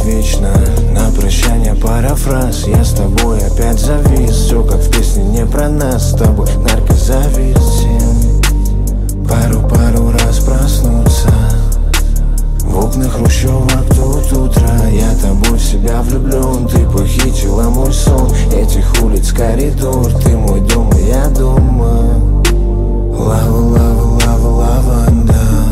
вечно. На прощание пара фраз: я с тобой опять завис. Все как в песне не про нас, с тобой наркозависим. Пару раз проснуться в окнах хрущевок тут утро. Я тобой в себя влюблен, ты похитила мой сон. Этих улиц коридор, ты мой дом, и я дома. Лава, лава, лава, лаванда.